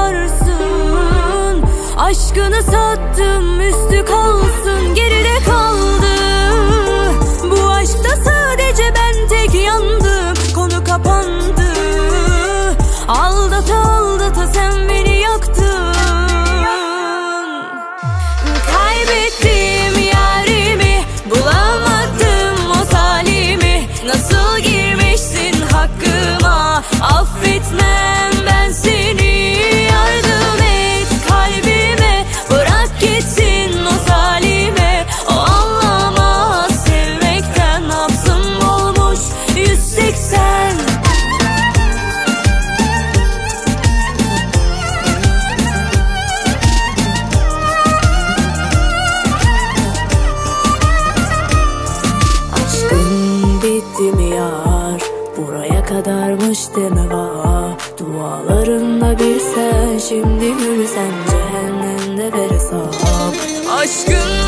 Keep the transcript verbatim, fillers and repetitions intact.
varsın. Aşkını sattım, üstü kalsın, geride kaldı. Bu aşkta sadece ben tek yandım, konu kapandı. Aldata aldata sen beni yaktın. Kaybettim yarimi, bulamadım o salimi. Nasıl girmişsin hakkıma, affetmem ben seni. Yardım et kalbime, bırak gitsin o salime. O anlamaz sevmekten, nabzım olmuş yüz seksen. Aşkın bitti mi yar, buraya kadarmış deme var. Dualarımla bir sen, şimdi gülsen cehennemde ver hesap. Aşkın